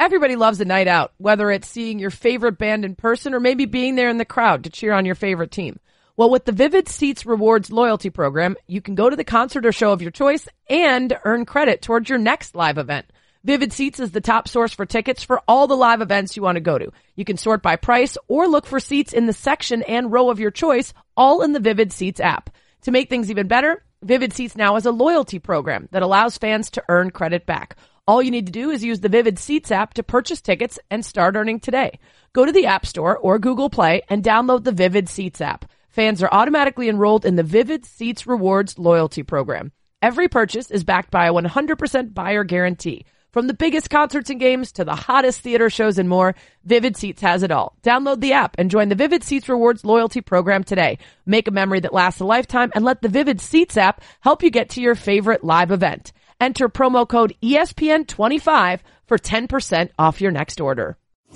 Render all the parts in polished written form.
Everybody loves a night out, whether it's seeing your favorite band in person or maybe being there in the crowd to cheer on your favorite team. Well, with the Vivid Seats Rewards loyalty program, you can go to the concert or show of your choice and earn credit towards your next live event. Vivid Seats is the top source for tickets for all the live events you want to go to. You can sort by price or look for seats in the section and row of your choice, all in the Vivid Seats app. To make things even better, Vivid Seats now has a loyalty program that allows fans to earn credit back. All you need to do is use the Vivid Seats app to purchase tickets and start earning today. Go to the App Store or Google Play and download the Vivid Seats app. Fans are automatically enrolled in the Vivid Seats Rewards loyalty program. Every purchase is backed by a 100% buyer guarantee. From the biggest concerts and games to the hottest theater shows and more, Vivid Seats has it all. Download the app and join the Vivid Seats Rewards loyalty program today. Make a memory that lasts a lifetime and let the Vivid Seats app help you get to your favorite live event. Enter promo code ESPN25 for 10% off your next order.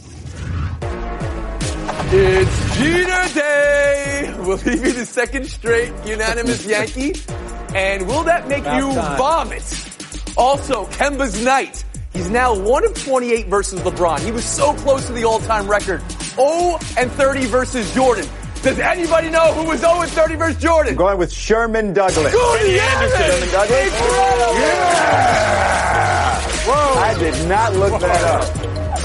It's Jeter Day! Will he be the second straight unanimous Yankee? And will that make you vomit? Also, Kemba's night. He's now 1 of 28 versus LeBron. He was so close to the all-time record. 0 and 30 versus Jordan. Does anybody know who was 0 and 30 versus Jordan? I'm going with Sherman Douglas. Goody Anderson! Sherman Douglas? Incredible! Yeah! Whoa! I did not look that up.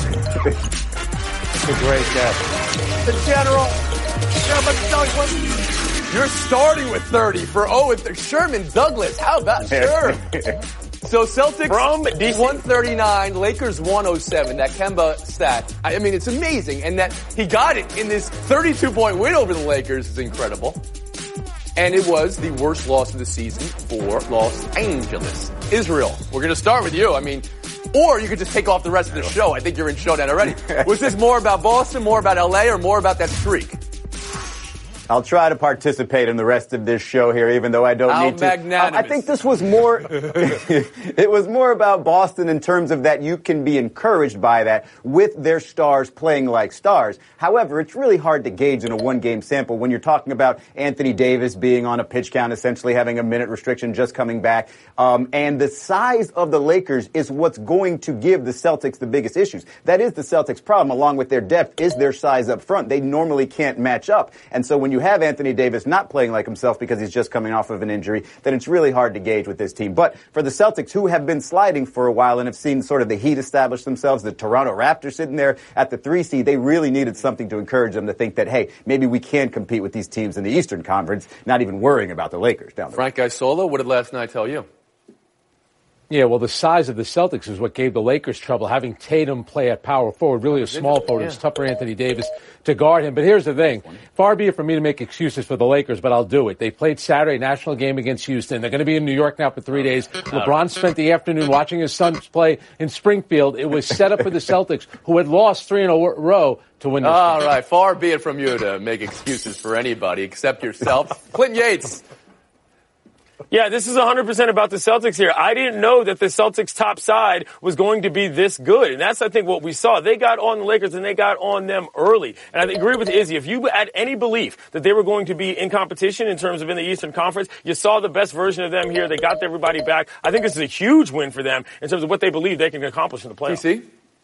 It's a great guess. The general, Sherman Douglas. You're starting with 30 for 0 and 30. Sherman Douglas. How about Sherman? So Celtics from 139, Lakers 107. That Kemba stat, I mean, it's amazing. And that he got it in this 32-point win over the Lakers is incredible. And it was the worst loss of the season for Los Angeles. Israel, we're going to start with you. I mean, or you could just take off the rest of the show. I think you're in showdown already. Was this more about Boston, more about LA, or more about that streak? I'll try to participate in the rest of this show here, even though I don't need to. Magnanimous. I think this was more, it was more about Boston in terms of that you can be encouraged by that with their stars playing like stars. However, it's really hard to gauge in a one-game sample when you're talking about Anthony Davis being on a pitch count, essentially having a minute restriction, just coming back. And the size of the Lakers is what's going to give the Celtics the biggest issues. That is the Celtics' problem, along with their depth, is their size up front. They normally can't match up. And so when you have Anthony Davis not playing like himself because he's just coming off of an injury, then it's really hard to gauge with this team. But for the Celtics, who have been sliding for a while and have seen sort of the Heat establish themselves, the Toronto Raptors sitting there at the 3 seed, they really needed something to encourage them to think that, hey, maybe we can compete with these teams in the Eastern Conference, not even worrying about the Lakers down there. Frank Isola, what did last night tell you? Yeah, well, the size of the Celtics is what gave the Lakers trouble. Having Tatum play at power forward, really a small forward, it's tough for Anthony Davis to guard him. But here's the thing. Far be it from me to make excuses for the Lakers, but I'll do it. They played Saturday national game against Houston. They're going to be in New York now for 3 days. LeBron spent the afternoon watching his sons play in Springfield. It was set up for the Celtics, who had lost 3 in a row, to win this game. All right, far be it from you to make excuses for anybody except yourself. Clinton Yates. Yeah, this is 100% about the Celtics here. I didn't know that the Celtics top side was going to be this good. And that's, I think, what we saw. They got on the Lakers and they got on them early. And I agree with Izzy. If you had any belief that they were going to be in competition in terms of in the Eastern Conference, you saw the best version of them here. They got everybody back. I think this is a huge win for them in terms of what they believe they can accomplish in the playoffs. TC?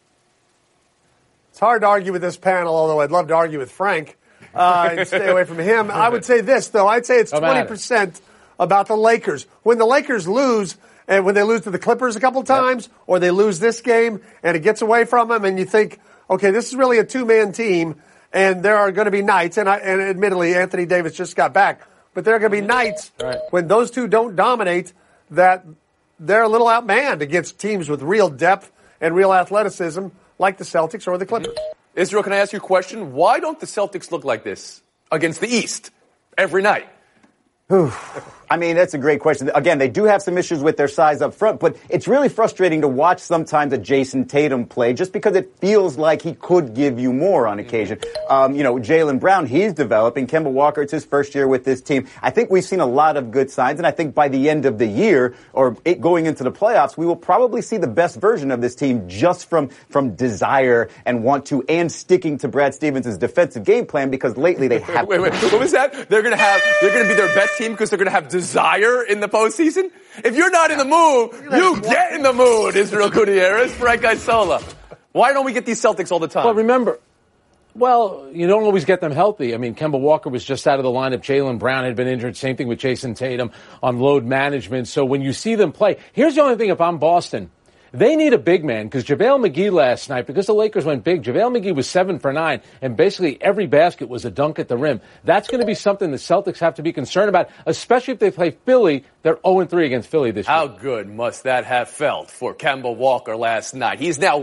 It's hard to argue with this panel, although I'd love to argue with Frank and stay away from him. I would say this, though. I'd say it's 20% about the Lakers. When the Lakers lose, and when they lose to the Clippers a couple times, or they lose this game, and it gets away from them, and you think, okay, this is really a two-man team, and there are going to be nights, and admittedly, Anthony Davis just got back, but there are going to be nights when those two don't dominate that they're a little outmanned against teams with real depth and real athleticism like the Celtics or the Clippers. Israel, can I ask you a question? Why don't the Celtics look like this against the East every night? I mean, that's a great question. Again, they do have some issues with their size up front, but it's really frustrating to watch sometimes a Jason Tatum play just because it feels like he could give you more on occasion. Jaylen Brown, he's developing. Kemba Walker, it's his first year with this team. I think we've seen a lot of good signs, and I think by the end of the year or going into the playoffs, we will probably see the best version of this team just from desire and sticking to Brad Stevens' defensive game plan because lately they have. Wait, what was that? They're going to be their best team because they're going to have desire in the postseason? If you're not in the mood, you get in the mood, Israel Gutierrez, Frank Isola. Why don't we get these Celtics all the time? Well, remember, you don't always get them healthy. I mean, Kemba Walker was just out of the lineup. Jaylen Brown had been injured. Same thing with Jason Tatum on load management. So when you see them play, here's the only thing if I'm Boston. They need a big man because JaVale McGee last night, because the Lakers went big, JaVale McGee was 7 for 9, and basically every basket was a dunk at the rim. That's going to be something the Celtics have to be concerned about, especially if they play Philly. They're 0-3 against Philly this year. How good must that have felt for Kemba Walker last night? He's now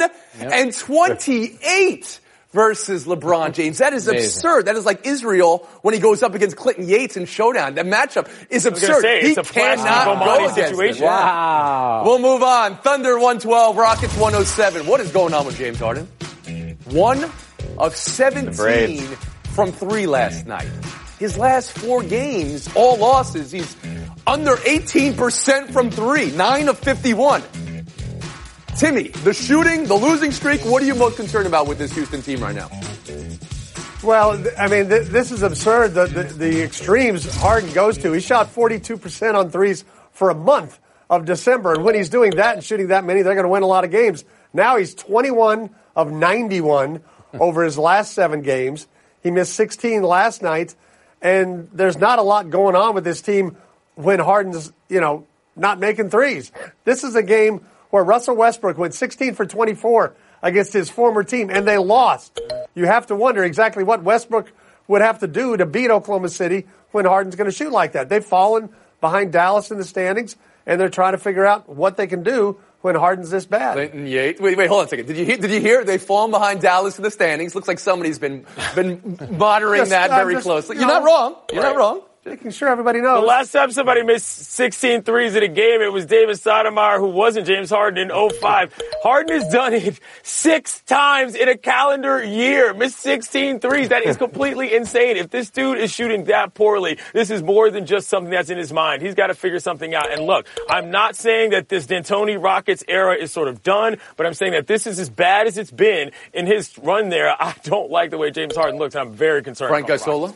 1-28 versus LeBron James. That is absurd. That is like Israel when he goes up against Clinton Yates in Showdown. That matchup is absurd. He cannot go against it. Wow. We'll move on. Thunder 112, Rockets 107. What is going on with James Harden? 1 of 17 from 3 last night. His last 4 games, all losses. He's under 18% from 3, 9 of 51. Timmy, the shooting, the losing streak, what are you most concerned about with this Houston team right now? Well, I mean, this is absurd, the extremes Harden goes to. He shot 42% on threes for a month of December, and when he's doing that and shooting that many, they're going to win a lot of games. Now he's 21 of 91 over his last 7 games. He missed 16 last night, and there's not a lot going on with this team when Harden's, not making threes. This is a game where Russell Westbrook went 16 for 24 against his former team, and they lost. You have to wonder exactly what Westbrook would have to do to beat Oklahoma City when Harden's going to shoot like that. They've fallen behind Dallas in the standings, and they're trying to figure out what they can do when Harden's this bad. Clinton Yates. Wait, hold on a second. Did you hear? They've fallen behind Dallas in the standings. Looks like somebody's been monitoring that very closely. You're not wrong. You're not wrong. Making sure everybody knows. The last time somebody missed 16 threes in a game, it was David Stoudemire, who wasn't James Harden in 05. Harden has done it 6 times in a calendar year. Missed 16 threes. That is completely insane. If this dude is shooting that poorly, this is more than just something that's in his mind. He's got to figure something out. And look, I'm not saying that this D'Antoni Rockets era is sort of done, but I'm saying that this is as bad as it's been in his run there. I don't like the way James Harden looks, and I'm very concerned. Frank Isola?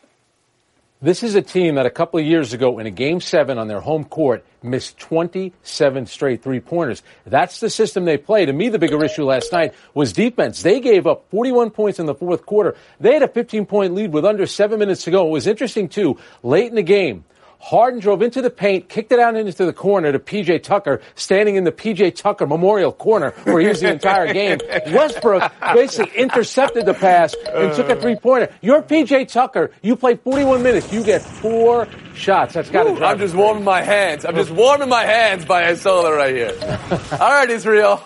This is a team that a couple of years ago in a Game 7 on their home court missed 27 straight three-pointers. That's the system they play. To me, the bigger issue last night was defense. They gave up 41 points in the fourth quarter. They had a 15-point lead with under 7 minutes to go. It was interesting, too. Late in the game, Harden drove into the paint, kicked it out into the corner to P.J. Tucker, standing in the P.J. Tucker Memorial Corner where he was the entire game. Westbrook basically intercepted the pass and took a three-pointer. You're P.J. Tucker. You play 41 minutes. You get 4 shots. That's got to drive. I'm just warming my hands. I'm just warming my hands by Isola right here. All right, Israel.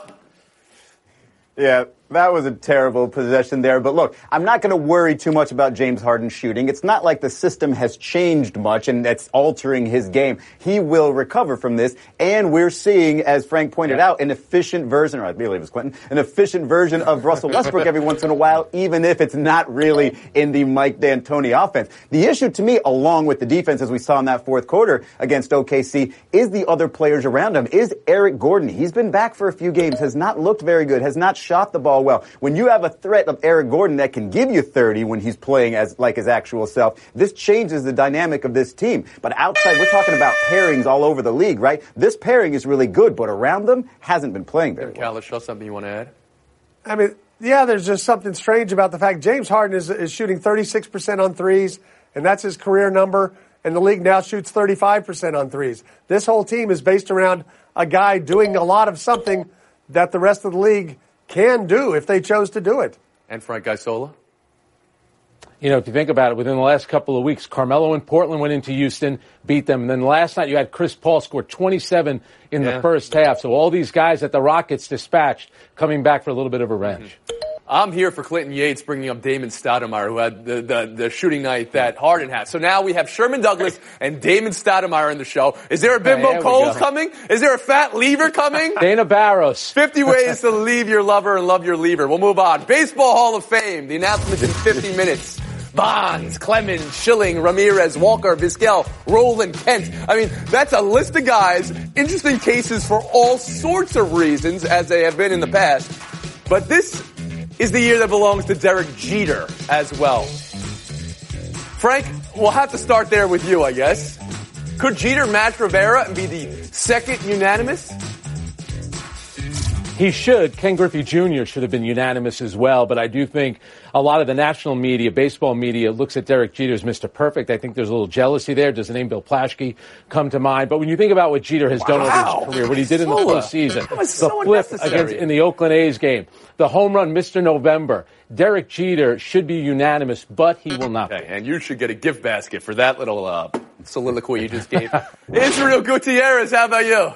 Yeah, that was a terrible possession there. But look, I'm not going to worry too much about James Harden shooting. It's not like the system has changed much and that's altering his game. He will recover from this. And we're seeing, as Frank pointed out, an efficient version, or I believe it was Clinton, an efficient version of Russell Westbrook every once in a while, even if it's not really in the Mike D'Antoni offense. The issue to me, along with the defense, as we saw in that fourth quarter against OKC, is the other players around him, is Eric Gordon. He's been back for a few games, has not looked very good, has not shot the ball well. When you have a threat of Eric Gordon that can give you 30 when he's playing as like his actual self, this changes the dynamic of this team. But outside, we're talking about pairings all over the league, right? This pairing is really good, but around them hasn't been playing very well. Kalish, something you want to add? I mean, yeah, there's just something strange about the fact James Harden is shooting 36% on threes, and that's his career number, and the league now shoots 35% on threes. This whole team is based around a guy doing a lot of something that the rest of the league can do if they chose to do it. And Frank Isola? You know, if you think about it, within the last couple of weeks, Carmelo and Portland went into Houston, beat them. And then last night you had Chris Paul score 27 in the first half. So all these guys that the Rockets dispatched coming back for a little bit of revenge. I'm here for Clinton Yates bringing up Damon Stoudemire, who had the shooting night that Harden had. So now we have Sherman Douglas and Damon Stoudemire in the show. Is there a Bimbo Coles coming? Is there a fat lever coming? Dana Barros. 50 ways to leave your lover and love your lever. We'll move on. Baseball Hall of Fame. The announcement's in 50 minutes. Bonds, Clemens, Schilling, Ramirez, Walker, Vizquel, Roland, Kent. I mean, that's a list of guys. Interesting cases for all sorts of reasons, as they have been in the past. But this is the year that belongs to Derek Jeter as well. Frank, we'll have to start there with you, I guess. Could Jeter match Rivera and be the second unanimous? He should. Ken Griffey Jr. should have been unanimous as well, but I do think a lot of the national media, baseball media, looks at Derek Jeter as Mr. Perfect. I think there's a little jealousy there. Does the name Bill Plaschke come to mind? But when you think about what Jeter has done over his career, what he did in the postseason, the flip in the Oakland A's game, the home run Mr. November, Derek Jeter should be unanimous, but he will not be. And you should get a gift basket for that little soliloquy you just gave. Israel Gutierrez, how about you?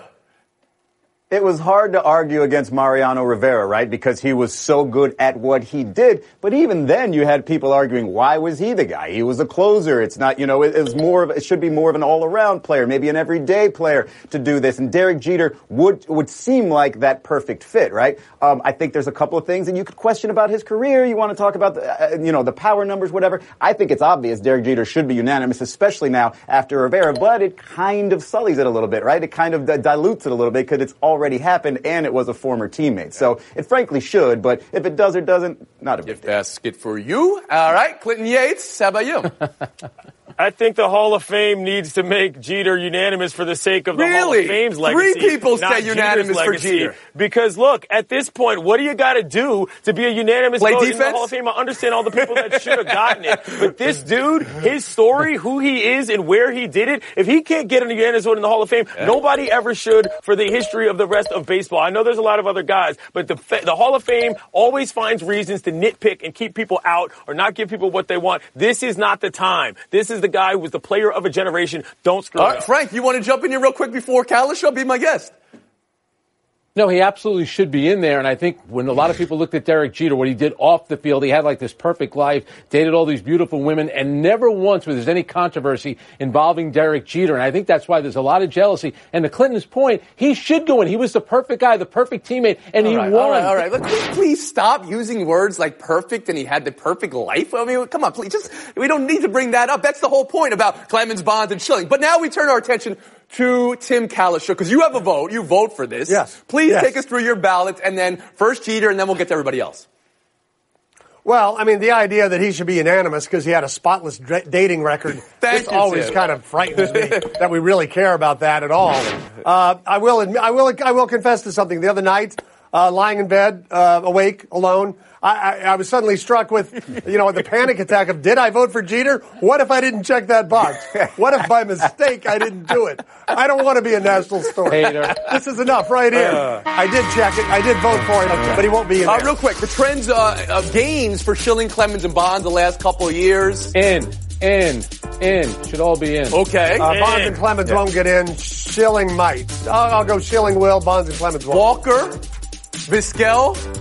It was hard to argue against Mariano Rivera, right? Because he was so good at what he did. But even then, you had people arguing, why was he the guy? He was a closer. It's not, it should be more of an all-around player, maybe an everyday player to do this. And Derek Jeter would seem like that perfect fit, right? I think there's a couple of things, and you could question about his career. You want to talk about the power numbers, whatever. I think it's obvious Derek Jeter should be unanimous, especially now after Rivera. But it kind of sullies it a little bit, right? It kind of dilutes it a little bit because it's already happened and it was a former teammate. So it frankly should, but if it does or doesn't, not a big deal. Basket for you. All right, Clinton Yates, how about you? I think the Hall of Fame needs to make Jeter unanimous for the sake of the Hall of Fame's legacy. 3 people say unanimous for Jeter. Because look, at this point, what do you got to do to be a unanimous vote in the Hall of Fame? I understand all the people that should have gotten it, but this dude, his story, who he is and where he did it, if he can't get a unanimous vote in the Hall of Fame, nobody ever should for the history of the rest of baseball. I know there's a lot of other guys, but the Hall of Fame always finds reasons to nitpick and keep people out or not give people what they want. This is not the time. This is the guy who was the player of a generation. Don't screw it up. Frank, you want to jump in here real quick before Kalisha? Be my guest. No, he absolutely should be in there. And I think when a lot of people looked at Derek Jeter, what he did off the field, he had like this perfect life, dated all these beautiful women, and never once was there any controversy involving Derek Jeter. And I think that's why there's a lot of jealousy. And to Clinton's point, he should go in. He was the perfect guy, the perfect teammate, and he won. All right. Look, please stop using words like perfect and he had the perfect life. I mean, come on, please. We don't need to bring that up. That's the whole point about Clemens, Bonds, and Schilling. But now we turn our attention to Tim Kalisha, because you have a vote. You vote for this. Yes. Please take us through your ballot, and then first Jeter, and then we'll get to everybody else. Well, I mean, the idea that he should be unanimous because he had a spotless dating record, this always kind of frightens me that we really care about that at all. I will confess to something. The other night, lying in bed, awake, alone, I was suddenly struck with, the panic attack of, did I vote for Jeter? What if I didn't check that box? What if by mistake I didn't do it? I don't want to be a national story. Hater. This is enough right here. I did check it. I did vote for him, but he won't be in there. Real quick, the trends of gains for Schilling, Clemens, and Bonds the last couple of years. In. Should all be in. Okay. Bonds and Clemens won't get in. Schilling might. I'll go Schilling will. Bonds and Clemens won't. Walker, Vizquel.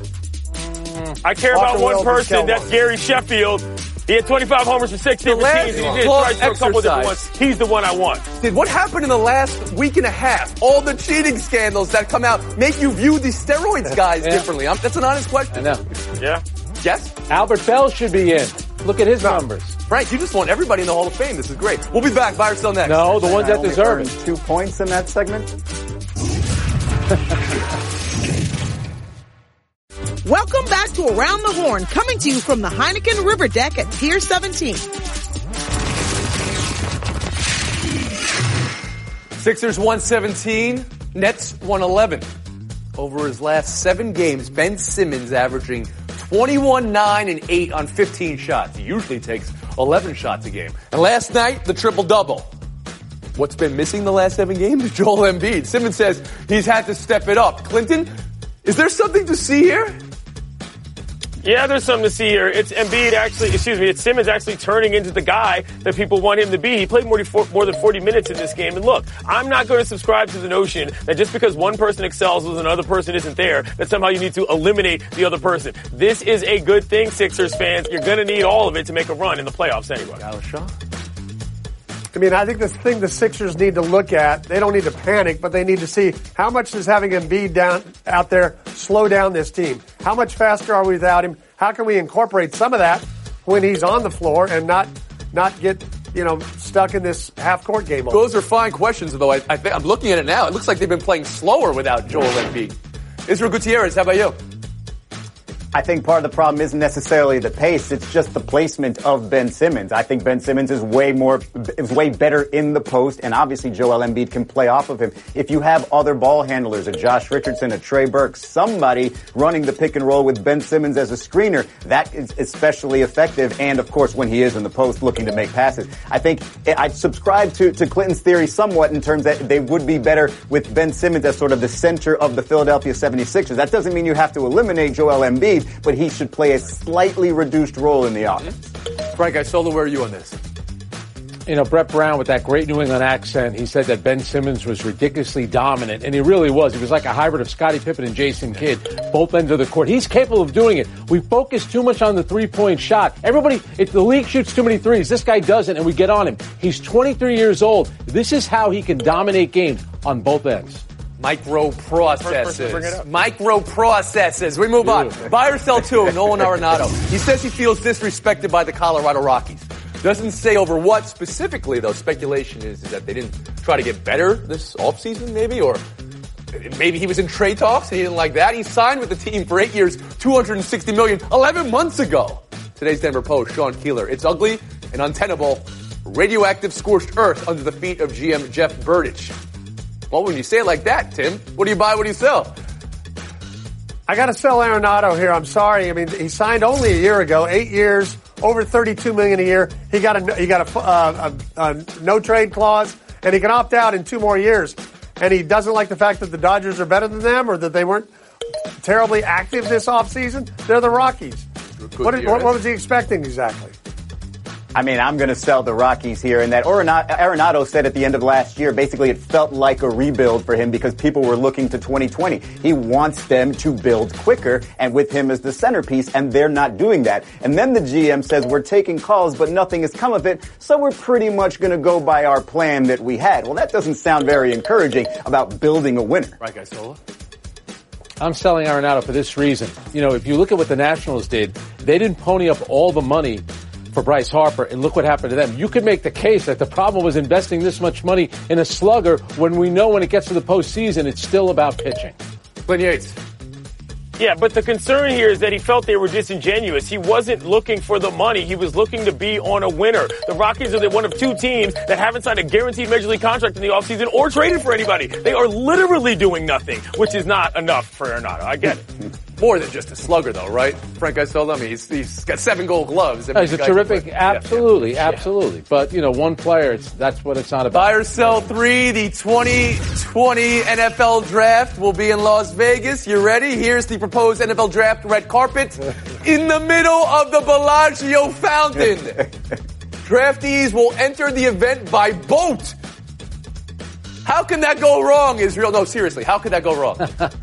I care about one person. That's Gary Sheffield. He had 25 homers for 6 different teams, and he did strikes for a couple different ones. He's the one I want. What happened in the last week and a half? All the cheating scandals that come out make you view these steroids guys differently. That's an honest question. I know. Yeah. Yes? Albert Bell should be in. Look at his numbers. Frank, you just want everybody in the Hall of Fame. This is great. We'll be back. Buy or sell next. No, the ones that deserve it. 2 points in that segment. Welcome back to Around the Horn, coming to you from the Heineken River Deck at Pier 17. Sixers 117, Nets 111. Over his last 7 games, Ben Simmons averaging 21, 9, and 8 on 15 shots. He usually takes 11 shots a game. And last night, the triple-double. What's been missing the last 7 games? Joel Embiid. Simmons says he's had to step it up. Clinton, is there something to see here? Yeah, there's something to see here. It's Simmons actually turning into the guy that people want him to be. He played more than 40 minutes in this game. And look, I'm not going to subscribe to the notion that just because one person excels when another person isn't there, that somehow you need to eliminate the other person. This is a good thing, Sixers fans. You're going to need all of it to make a run in the playoffs anyway. I mean, I think the thing the Sixers need to look at, they don't need to panic, but they need to see how much does having Embiid out there slow down this team? How much faster are we without him? How can we incorporate some of that when he's on the floor and not get, stuck in this half-court game? Those are fine questions, though. I'm looking at it now. It looks like they've been playing slower without Joel Embiid. Israel Gutierrez, how about you? I think part of the problem isn't necessarily the pace. It's just the placement of Ben Simmons. I think Ben Simmons is way better in the post, and obviously Joel Embiid can play off of him. If you have other ball handlers, a Josh Richardson, a Trey Burke, somebody running the pick and roll with Ben Simmons as a screener, that is especially effective. And of course, when he is in the post looking to make passes, I think I subscribe to Clinton's theory somewhat in terms that they would be better with Ben Simmons as sort of the center of the Philadelphia 76ers. That doesn't mean you have to eliminate Joel Embiid, but he should play a slightly reduced role in the offense. Frank Isola, where are you on this? You know, Brett Brown, with that great New England accent, he said that Ben Simmons was ridiculously dominant, and he really was. He was like a hybrid of Scottie Pippen and Jason Kidd, both ends of the court. He's capable of doing it. We focus too much on the three-point shot. Everybody, if the league shoots too many threes, this guy doesn't, and we get on him. He's 23 years old. This is how he can dominate games on both ends. Microprocesses. We move on. Buy or sell two, Nolan Arenado. He says he feels disrespected by the Colorado Rockies. Doesn't say over what specifically, though. Speculation is that they didn't try to get better this offseason, maybe, or maybe he was in trade talks and he didn't like that. He signed with the team for 8 years, $260 million, 11 months ago. Today's Denver Post, Sean Keeler. It's ugly and untenable. Radioactive scorched earth under the feet of GM Jeff Burditch. Well, when you say it like that, Tim, what do you buy, what do you sell? I got to sell Arenado here. I'm sorry. I mean, he signed only a year ago, 8 years, over $32 million a year. He got a no trade clause, and he can opt out in 2 more years. And he doesn't like the fact that the Dodgers are better than them, or that they weren't terribly active this offseason. They're the Rockies. What was he expecting exactly? I mean, I'm going to sell the Rockies here, and that Arenado said at the end of last year, basically it felt like a rebuild for him because people were looking to 2020. He wants them to build quicker, and with him as the centerpiece, and they're not doing that. And then the GM says, we're taking calls, but nothing has come of it, so we're pretty much going to go by our plan that we had. Well, that doesn't sound very encouraging about building a winner. Right, guys, Sola? I'm selling Arenado for this reason. You know, if you look at what the Nationals did, they didn't pony up all the money for Bryce Harper, and look what happened to them. You could make the case that the problem was investing this much money in a slugger when we know when it gets to the postseason, it's still about pitching. Glenn Yates. Yeah, but the concern here is that he felt they were disingenuous. He wasn't looking for the money. He was looking to be on a winner. The Rockies are one of 2 teams that haven't signed a guaranteed Major League contract in the offseason or traded for anybody. They are literally doing nothing, which is not enough for Arenado. I get it. More than just a slugger, though, right? Frank Isola, I mean, he's got 7 gold gloves. He's a terrific, absolutely. But, you know, one player, that's what it's not about. Buy or sell 3, the 2020 NFL Draft will be in Las Vegas. You ready? Here's the proposed NFL Draft red carpet in the middle of the Bellagio fountain. Draftees will enter the event by boat. How can that go wrong, Israel? No, seriously, how could that go wrong?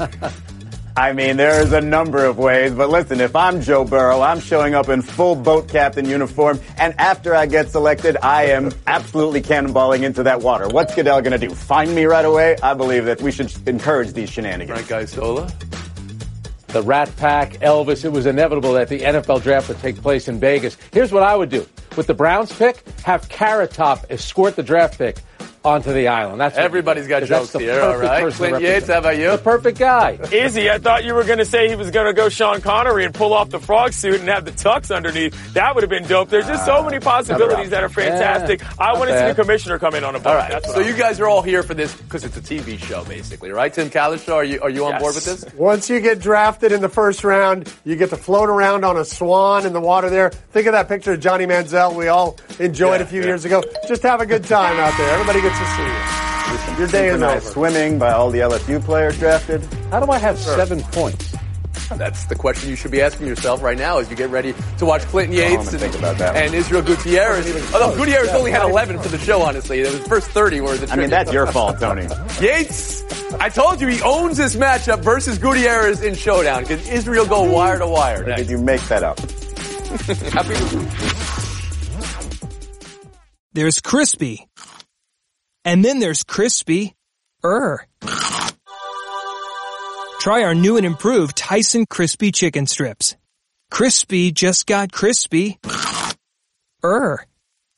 I mean, there's a number of ways, but listen, if I'm Joe Burrow, I'm showing up in full boat captain uniform, and after I get selected, I am absolutely cannonballing into that water. What's Goodell going to do? Find me right away? I believe that we should encourage these shenanigans. Right, guys, Sola? The Rat Pack, Elvis, it was inevitable that the NFL Draft would take place in Vegas. Here's what I would do. With the Browns pick, have Carrot Top escort the draft pick onto the island. That's everybody's got jokes here, all right? Clint Yates, how about you? The perfect guy. Izzy, I thought you were going to say he was going to go Sean Connery and pull off the frog suit and have the tux underneath. That would have been dope. There's just so many possibilities that are fantastic. Yeah, I want to see the commissioner come in on a boat. All right. So you guys are all here for this because it's a TV show, basically, right? Tim Calishaw, are you on board with this? Once you get drafted in the first round, you get to float around on a swan in the water there. Think of that picture of Johnny Manziel we all enjoyed a few years ago. Just have a good time out there. Everybody gets to see you. Your day is over. Swimming by all the LSU players drafted. How do I have 7 points? That's the question you should be asking yourself right now as you get ready to watch Clinton Yates and Israel Gutierrez. Although Gutierrez only had 11 for the show, honestly. The first 30 were the trick. I mean, that's your fault, Tony. Yates, I told you he owns this matchup versus Gutierrez in Showdown. Can Israel go wire to wire? Or did you make that up? There's crispy. And then there's crispy-er. Try our new and improved Tyson Crispy Chicken Strips. Crispy just got crispy-er.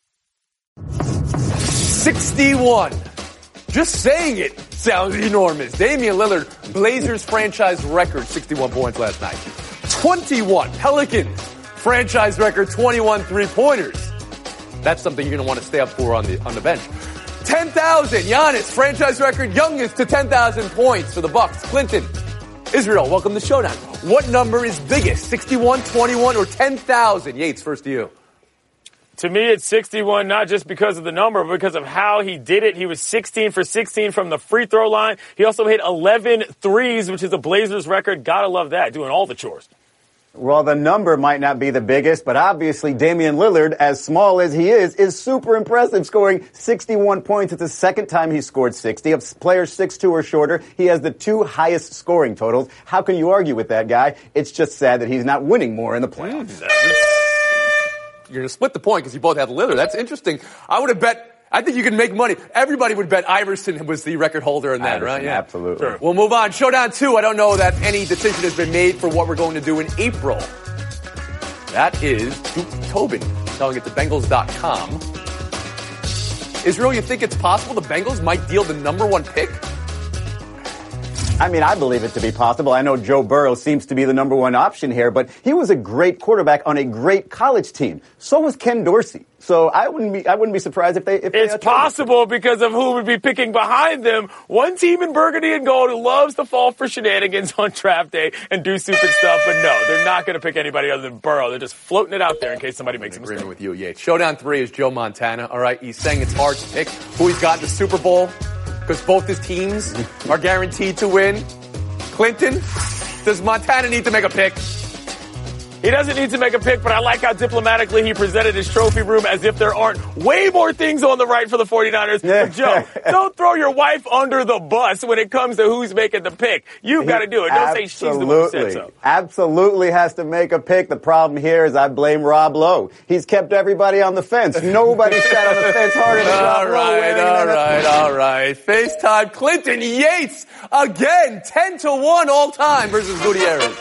61. Just saying it sounds enormous. Damian Lillard, Blazers franchise record, 61 points last night. 21. Pelicans, franchise record 21 three-pointers. That's something you're going to want to stay up for on the bench. 10,000. Giannis, franchise record, youngest to 10,000 points for the Bucks. Clinton, Israel, welcome to Showdown. What number is biggest, 61, 21, or 10,000? Yates, first to you. To me, it's 61, not just because of the number, but because of how he did it. He was 16 for 16 from the free throw line. He also hit 11 threes, which is a Blazers record. Gotta love that, doing all the chores. Well, the number might not be the biggest, but obviously Damian Lillard, as small as he is super impressive, scoring 61 points. It's the second time he's scored 60. Of players 6'2" or shorter, he has the 2 highest scoring totals. How can you argue with that guy? It's just sad that he's not winning more in the playoffs. You're going to split the point because you both have Lillard. That's interesting. I think you can make money. Everybody would bet Iverson was the record holder in that, right? Yeah, absolutely. Sure. We'll move on. Showdown 2. I don't know that any decision has been made for what we're going to do in April. That is Duke Tobin telling it to Bengals.com. Israel, you think it's possible the Bengals might deal the number 1 pick? I mean, I believe it to be possible. I know Joe Burrow seems to be the number 1 option here, but he was a great quarterback on a great college team. So was Ken Dorsey. So I wouldn't be surprised if they it's possible because of who would be picking behind them. One team in burgundy and gold who loves to fall for shenanigans on draft day and do stupid stuff, but no, they're not going to pick anybody other than Burrow. They're just floating it out there in case somebody makes a mistake. Agreement with you, Yates. Showdown 3 is Joe Montana. All right, he's saying it's hard to pick who he's got in the Super Bowl because both his teams are guaranteed to win. Clinton, does Montana need to make a pick? He doesn't need to make a pick, but I like how diplomatically he presented his trophy room as if there aren't way more things on the right for the 49ers. But Joe, don't throw your wife under the bus when it comes to who's making the pick. You've got to do it. Don't say she's the one who said so. Absolutely has to make a pick. The problem here is I blame Rob Lowe. He's kept everybody on the fence. Nobody sat on the fence harder than Rob Lowe. All right. FaceTime Clinton Yates again, 10-1 all time versus Gutierrez.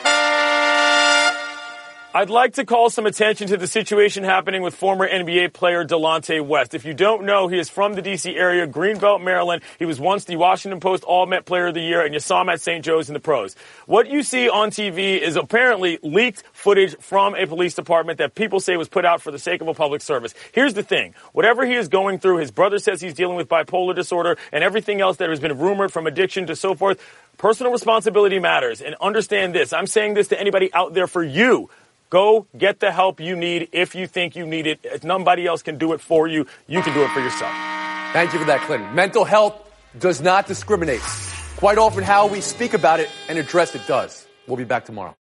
I'd like to call some attention to the situation happening with former NBA player Delonte West. If you don't know, he is from the D.C. area, Greenbelt, Maryland. He was once the Washington Post All-Met Player of the Year, and you saw him at St. Joe's in the pros. What you see on TV is apparently leaked footage from a police department that people say was put out for the sake of a public service. Here's the thing. Whatever he is going through, his brother says he's dealing with bipolar disorder and everything else that has been rumored from addiction to so forth. Personal responsibility matters. And understand this. I'm saying this to anybody out there for you. Go get the help you need if you think you need it. If nobody else can do it for you, you can do it for yourself. Thank you for that, Clinton. Mental health does not discriminate. Quite often how we speak about it and address it does. We'll be back tomorrow.